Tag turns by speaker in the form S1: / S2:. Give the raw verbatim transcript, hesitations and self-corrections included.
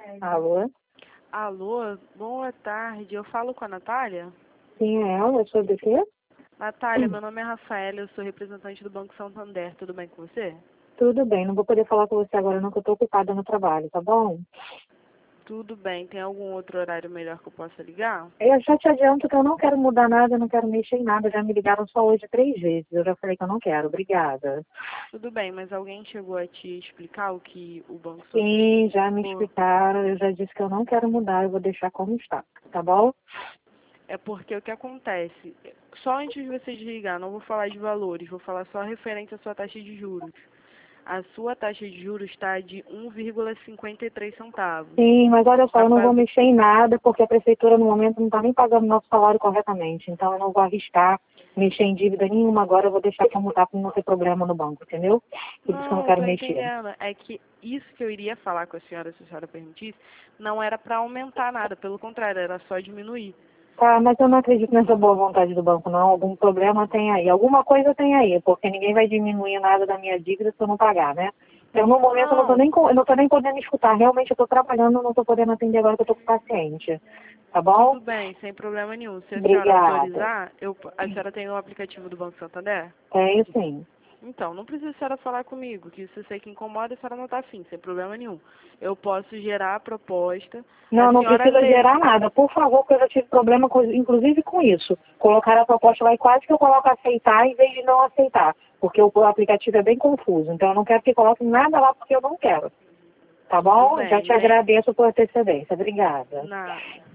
S1: Alô?
S2: Alô, boa tarde. Eu falo com a Natália?
S1: Sim, é ela? Sobre o quê?
S2: Natália, meu nome é Rafaela, eu sou representante do Banco Santander. Tudo bem com você?
S1: Tudo bem, não vou poder falar com você agora não, que eu tô ocupada no trabalho, tá bom?
S2: Tudo bem. Tem algum outro horário melhor que eu possa ligar?
S1: Eu já te adianto que eu não quero mudar nada, eu não quero mexer em nada. Já me ligaram só hoje três vezes. Eu já falei que eu não quero. Obrigada.
S2: Tudo bem, mas alguém chegou a te explicar o que o Banco
S1: Sim,
S2: Santander...
S1: já me
S2: Pô,
S1: explicaram. Eu já disse que eu não quero mudar. Eu vou deixar como está, tá bom?
S2: é porque o que acontece? Só antes de você desligar, não vou falar de valores, vou falar só referente à sua taxa de juros. A sua taxa de juros está de um vírgula cinquenta e três centavos.
S1: Sim, mas olha só,
S2: A
S1: eu não vou
S2: base...
S1: mexer em nada, porque a prefeitura no momento não está nem pagando nosso salário corretamente. Então eu não vou arriscar mexer em dívida nenhuma agora. Eu vou deixar como está para não ter problema no banco, entendeu? Por isso que eu não
S2: Não, eu
S1: quero
S2: tô
S1: mexer.
S2: entendendo. É que isso que eu iria falar com a senhora, se a senhora permitisse, não era para aumentar nada, pelo contrário, era só diminuir.
S1: Tá, mas eu não acredito nessa boa vontade do banco, não. Algum problema tem aí. Alguma coisa tem aí, porque ninguém vai diminuir nada da minha dívida se eu não pagar, né? Então, no momento, eu não tô
S2: Não,
S1: nem, co- eu não tô nem podendo escutar. Realmente, eu tô trabalhando, eu não tô podendo atender agora que eu tô com o paciente. Tá bom?
S2: tudo bem, sem problema nenhum. Se a senhora
S1: Obrigada.
S2: autorizar, eu, a senhora tem o aplicativo do Banco Santander?
S1: Tenho sim.
S2: Então, não precisa a senhora falar comigo, que se eu sei que incomoda, a senhora não está afim, sem problema nenhum. Eu posso gerar a proposta, a
S1: Não, não
S2: senhora
S1: precisa
S2: lê.
S1: gerar nada. Por favor, porque eu já tive problema, com- inclusive com isso. Colocar a proposta lá e quase que eu coloco aceitar em vez de não aceitar. Porque o o aplicativo é bem confuso. Então, eu não quero que coloque nada lá porque eu não quero. Tá
S2: Tudo
S1: bom? Já
S2: bem,
S1: te
S2: nem
S1: agradeço por antecedência. Obrigada.
S2: nada.